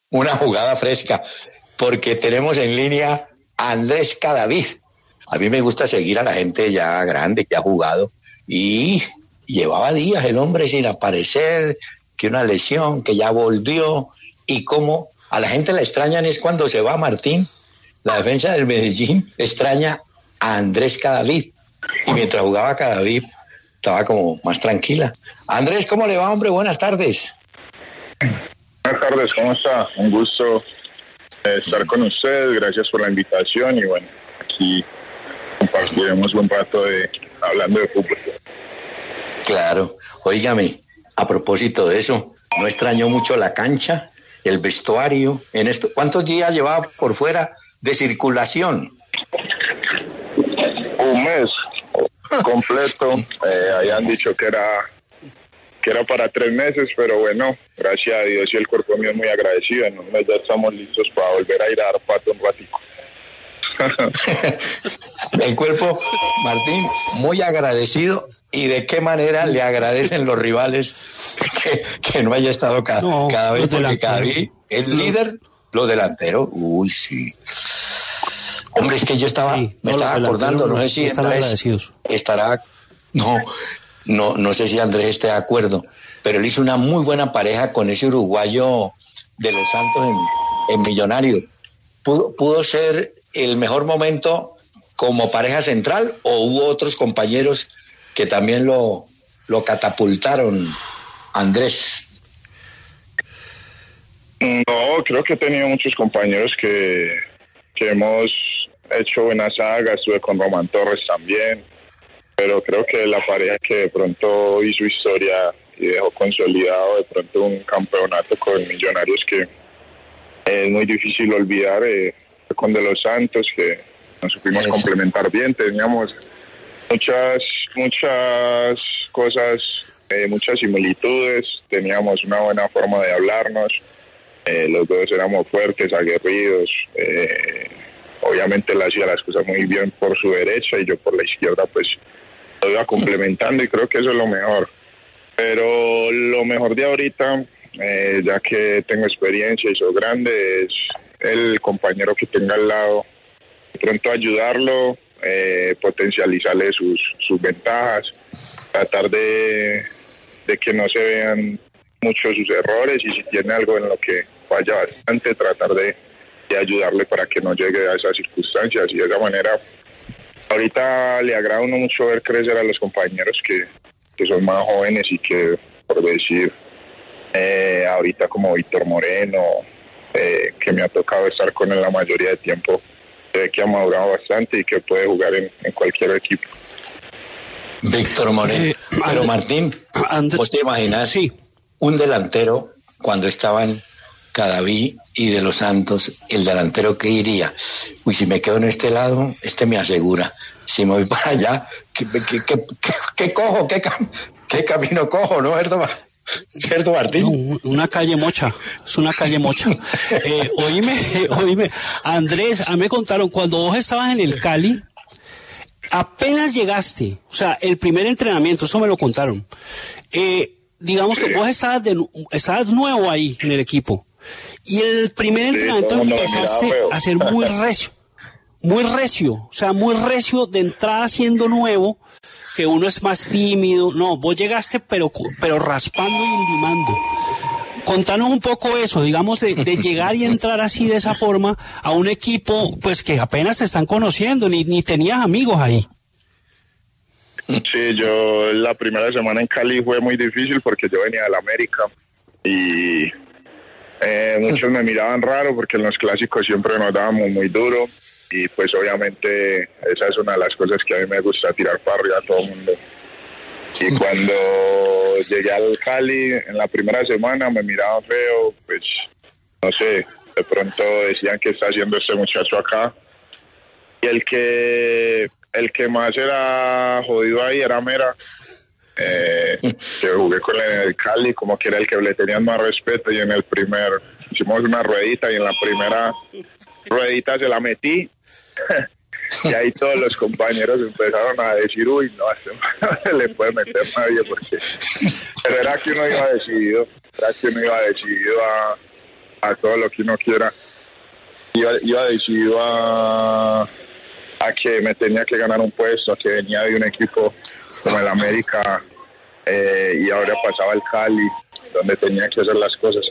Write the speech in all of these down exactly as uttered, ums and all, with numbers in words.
una jugada fresca, porque tenemos en línea a Andrés Cadavid. A mí me gusta seguir a la gente ya grande que ha jugado, y llevaba días el hombre sin aparecer, que una lesión, que ya volvió, y como a la gente la extrañan es cuando se va Martín, la defensa del Medellín extraña a Andrés Cadavid, y mientras jugaba Cadavid estaba como más tranquila. Andrés, ¿cómo le va, hombre? Buenas tardes. Buenas tardes, ¿cómo está? Un gusto eh, estar con ustedes, gracias por la invitación, y bueno, aquí compartiremos un rato de hablando de fútbol. Claro, óigame, a propósito de eso, ¿no extrañó mucho la cancha, el vestuario? En esto, ¿cuántos días llevaba por fuera de circulación? Un mes completo, eh, habían dicho que era que era para tres meses, pero bueno, gracias a Dios y el cuerpo mío es muy agradecido. En un mes ya estamos listos para volver a ir a dar pato un ratico. El cuerpo, Martín, muy agradecido. ¿Y de qué manera le agradecen los rivales que, que no haya estado cada, no, cada vez? Porque cada vez el líder, los delanteros, uy, sí. Hombre, es que yo estaba, sí, me no, estaba acordando, no sé si Andrés estará, no, no, no sé si Andrés esté de acuerdo, pero él hizo una muy buena pareja con ese uruguayo de los Santos en, en Millonarios. ¿Pudo, pudo ser el mejor momento como pareja central o hubo otros compañeros que también lo, lo catapultaron, Andrés? No, creo que he tenido muchos compañeros que, que hemos hecho buena saga. Estuve con Román Torres también, pero creo que la pareja que de pronto hizo historia y dejó consolidado de pronto un campeonato con Millonarios que es muy difícil olvidar, eh, con De Los Santos, que nos supimos Eso. complementar bien. Teníamos muchas muchas cosas, eh, muchas similitudes, teníamos una buena forma de hablarnos, eh, los dos éramos fuertes, aguerridos, eh, obviamente él hacía las cosas muy bien por su derecha y yo por la izquierda, pues lo iba complementando, y creo que eso es lo mejor. Pero lo mejor de ahorita, eh, ya que tengo experiencia y soy grande, es el compañero que tenga al lado, de pronto ayudarlo, Eh, potencializarle sus sus ventajas, tratar de, de que no se vean mucho sus errores, y si tiene algo en lo que falla bastante, tratar de, de ayudarle para que no llegue a esas circunstancias, y de esa manera ahorita le agrada a uno mucho ver crecer a los compañeros que, que son más jóvenes y que, por decir, eh, ahorita como Víctor Moreno, eh, que me ha tocado estar con él la mayoría de tiempo, que ha madurado bastante y que puede jugar en, en cualquier equipo. Víctor Moreno. Eh, Pero Martín, And- ¿vos te imaginas sí. un delantero cuando estaban Cadavid y De Los Santos, el delantero que iría? Uy, si me quedo en este lado, este me asegura. Si me voy para allá, ¿qué, qué, qué, qué, qué cojo? ¿Qué, cam- ¿Qué camino cojo? ¿No, Erdo? ¿Cierto, Martín? No, una calle mocha, es una calle mocha. Eh, oíme, oíme, Andrés, a mí me contaron, cuando vos estabas en el Cali, apenas llegaste, o sea, el primer entrenamiento, eso me lo contaron. Eh, digamos que vos estabas, de, estabas nuevo ahí en el equipo, y el primer entrenamiento sí, empezaste a ser muy recio, muy recio, o sea, muy recio de entrada siendo nuevo, que uno es más tímido. No, vos llegaste pero pero raspando y limando. Contanos un poco eso, digamos, de, de llegar y entrar así de esa forma a un equipo pues que apenas se están conociendo, ni, ni tenías amigos ahí. Sí, yo la primera semana en Cali fue muy difícil porque yo venía de la América y eh, muchos me miraban raro porque en los clásicos siempre nos dábamos muy duro. Y pues obviamente esa es una de las cosas que a mí me gusta, tirar para arriba a todo el mundo. Y cuando llegué al Cali, en la primera semana me miraban feo, pues no sé, de pronto decían que está haciendo este muchacho acá. Y el que el que más era jodido ahí era Mera, eh, que jugué con él en el Cali, como que era el que le tenían más respeto, y en el primer, hicimos una ruedita y en la primera ruedita se la metí. Y ahí todos los compañeros empezaron a decir, uy, no, no se le puede meter nadie, porque... Pero era que uno iba decidido, era que uno iba decidido a, a todo lo que uno quiera. Iba, iba decidido a, a que me tenía que ganar un puesto, a que venía de un equipo como el América eh, y ahora pasaba al Cali, donde tenía que hacer las cosas.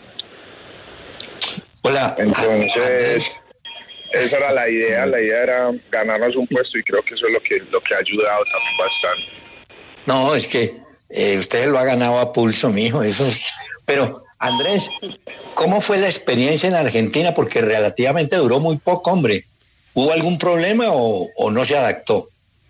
Hola. Entonces, esa era la idea, la idea era ganarnos un puesto y creo que eso es lo que, lo que ha ayudado también bastante. No, es que eh, usted lo ha ganado a pulso, mijo, eso es... Pero, Andrés, ¿cómo fue la experiencia en Argentina? Porque relativamente duró muy poco, hombre. ¿Hubo algún problema o, o no se adaptó?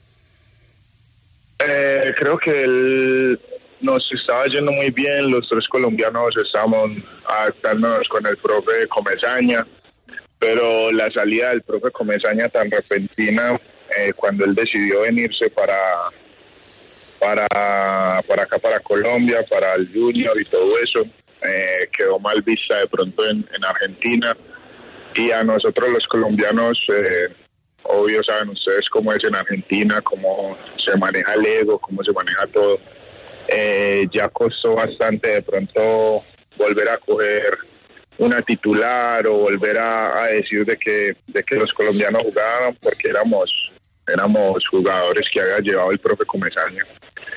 Eh, creo que él nos estaba yendo muy bien, los tres colombianos estábamos adaptándonos con el profe Comesaña, pero la salida del profe Comesaña tan repentina, eh, cuando él decidió venirse para... Para, para acá, para Colombia, para el Junior y todo eso, eh, quedó mal vista de pronto en, en Argentina. Y a nosotros los colombianos, eh, obvio saben ustedes cómo es en Argentina, cómo se maneja el ego, cómo se maneja todo. Eh, ya costó bastante de pronto volver a coger una titular o volver a, a decir de que, de que los colombianos jugaban, porque éramos, éramos jugadores que había llevado el profe Comesaña.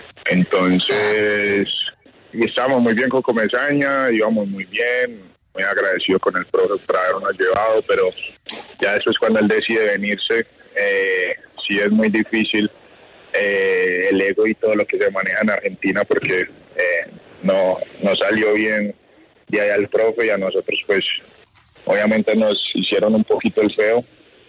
Entonces, y estábamos muy bien con Comesaña, íbamos muy bien, muy agradecido con el profe por habernos llevado, pero ya después cuando él decide venirse, eh, sí es muy difícil eh, el ego y todo lo que se maneja en Argentina, porque eh, no, no salió bien de allá el profe y a nosotros pues obviamente nos hicieron un poquito el feo,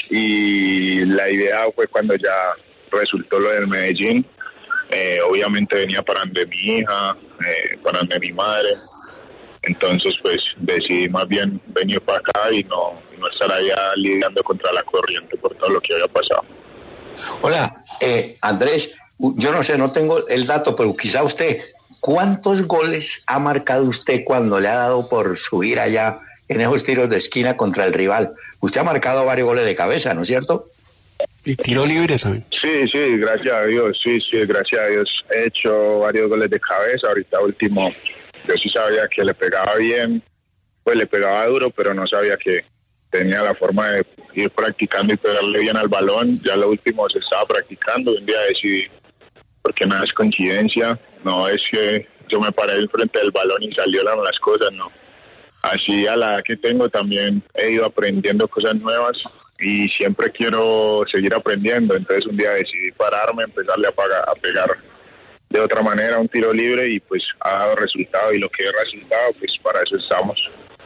y la idea fue cuando ya resultó lo del Medellín. Eh, obviamente venía para de mi hija, eh, para de mi madre, entonces pues decidí más bien venir para acá y no, no estar allá lidiando contra la corriente por todo lo que había pasado. Hola, eh, Andrés, yo no sé, no tengo el dato, pero quizá usted, ¿cuántos goles ha marcado usted cuando le ha dado por subir allá en esos tiros de esquina contra el rival? Usted ha marcado varios goles de cabeza, ¿no es cierto? ¿Y tiro libre también? Sí, sí, gracias a Dios, sí, sí, gracias a Dios. He hecho varios goles de cabeza, ahorita último, yo sí sabía que le pegaba bien, pues le pegaba duro, pero no sabía que tenía la forma de ir practicando y pegarle bien al balón. Ya lo último se estaba practicando, un día decidí, porque nada es coincidencia, no es que yo me paré enfrente del balón y salieron las cosas, no. Así a la edad que tengo también he ido aprendiendo cosas nuevas y siempre quiero seguir aprendiendo. Entonces un día decidí pararme, empezarle a, pagar, a pegar de otra manera un tiro libre y pues ha dado resultado, y lo que he resultado pues para eso estamos.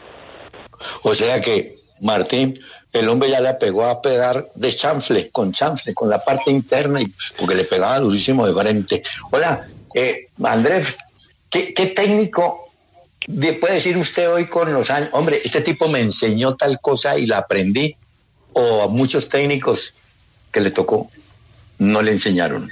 O sea que, Martín, el hombre ya le pegó a pegar de chanfle, con chanfle, con la parte interna, y porque le pegaba durísimo de frente. Hola, eh, Andrés, ¿qué, qué técnico puede decir usted hoy con los años? Hombre, este tipo me enseñó tal cosa y la aprendí. O a muchos técnicos que le tocó no le enseñaron.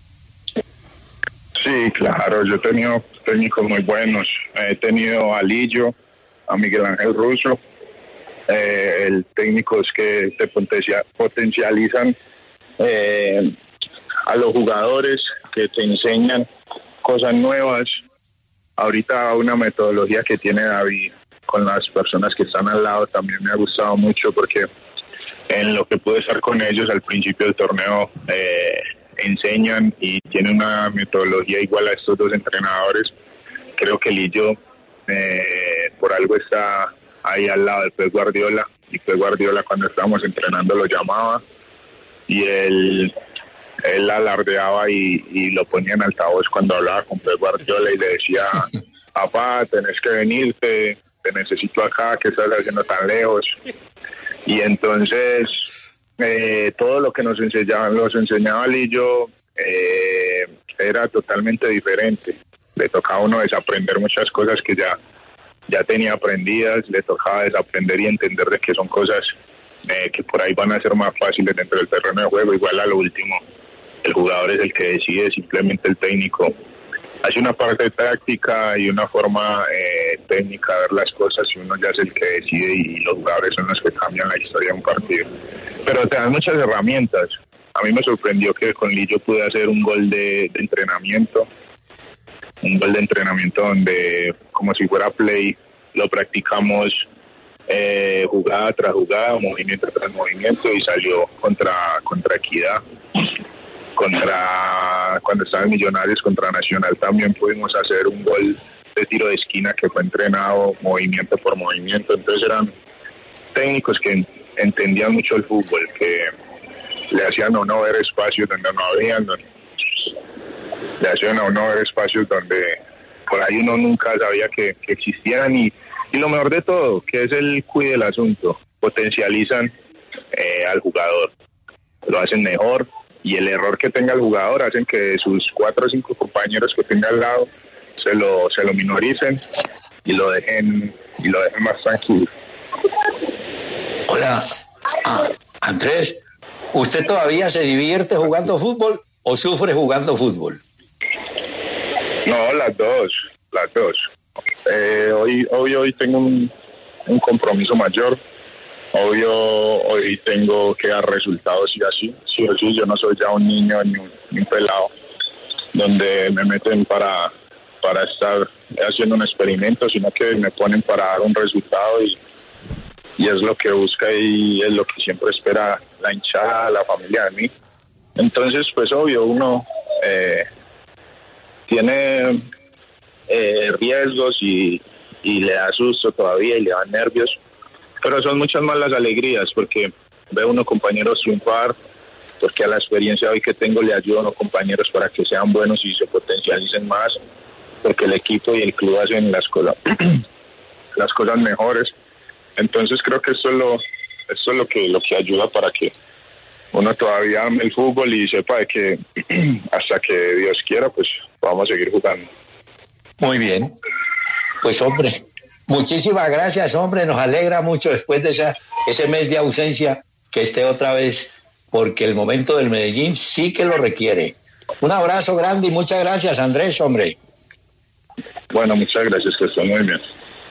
Sí, claro, yo he tenido técnicos muy buenos. He tenido a Lillo, a Miguel Ángel Russo, eh, el técnicos que te potencia, potencializan eh, a los jugadores, que te enseñan cosas nuevas. Ahorita una metodología que tiene David con las personas que están al lado también me ha gustado mucho, porque en lo que pude estar con ellos al principio del torneo, eh, enseñan y tienen una metodología igual a estos dos entrenadores. Creo que Lillo eh, por algo está ahí al lado de Pep Guardiola, y Pep Guardiola cuando estábamos entrenando lo llamaba y él, él alardeaba y, y lo ponía en altavoz cuando hablaba con Pep Guardiola y le decía: papá, tenés que venirte, te necesito acá, ¿qué estás haciendo tan lejos? Y entonces eh, todo lo que nos enseñaban, los enseñaba Lillo, eh, era totalmente diferente. Le tocaba a uno desaprender muchas cosas que ya, ya tenía aprendidas, le tocaba desaprender y entender de que son cosas eh, que por ahí van a ser más fáciles dentro del terreno de juego. Igual a lo último, el jugador es el que decide, simplemente el técnico hace una parte táctica y una forma eh, técnica de ver las cosas, y uno ya es el que decide y los jugadores son los que cambian la historia de un partido. Pero te dan muchas herramientas. A mí me sorprendió que con Lillo pude hacer un gol de, de entrenamiento, un gol de entrenamiento donde, como si fuera play, lo practicamos eh, jugada tras jugada, movimiento tras movimiento, y salió contra, contra Equidad. Contra, cuando estaban Millonarios contra Nacional también pudimos hacer un gol de tiro de esquina que fue entrenado movimiento por movimiento. Entonces eran técnicos que entendían mucho el fútbol, que le hacían a uno ver espacios donde no habían, donde, le hacían a uno ver espacios donde por ahí uno nunca sabía que, que existían, y, y lo mejor de todo, que es el cuide del asunto, potencializan eh, al jugador, lo hacen mejor, y el error que tenga el jugador hacen que sus cuatro o cinco compañeros que tenga al lado se lo se lo minoricen y lo dejen y lo dejen más tranquilo. Hola, ah, Andrés, ¿usted todavía se divierte jugando fútbol o sufre jugando fútbol? No, las dos, las dos. Eh, hoy, hoy, hoy tengo un, un compromiso mayor. Obvio, hoy tengo que dar resultados y así, sí o sí, yo no soy ya un niño ni un, ni un pelado donde me meten para, para estar haciendo un experimento, sino que me ponen para dar un resultado, y, y es lo que busca y es lo que siempre espera la hinchada, la familia de mí. Entonces, pues obvio, uno eh, tiene eh, riesgos y, y le da susto todavía y le da nervios, pero son muchas más las alegrías, porque ve uno compañeros triunfar, porque a la experiencia hoy que tengo le ayudo a unos compañeros para que sean buenos y se potencialicen más, porque el equipo y el club hacen las cosas las cosas mejores. Entonces creo que esto es lo esto es lo que lo que ayuda para que uno todavía ame el fútbol y sepa de que hasta que Dios quiera, pues vamos a seguir jugando. Muy bien, pues hombre, muchísimas gracias, hombre, nos alegra mucho después de esa, ese mes de ausencia que esté otra vez, porque el momento del Medellín sí que lo requiere. Un abrazo grande y muchas gracias, Andrés, hombre. Bueno, muchas gracias, que estén muy bien.